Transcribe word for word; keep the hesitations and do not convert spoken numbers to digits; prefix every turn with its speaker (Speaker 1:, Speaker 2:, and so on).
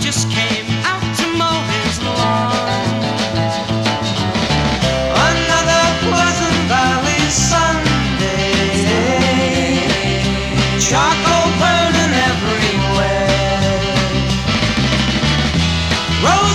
Speaker 1: just came out to mow his lawn. Another Pleasant Valley Sunday, charcoal burning everywhere. Roll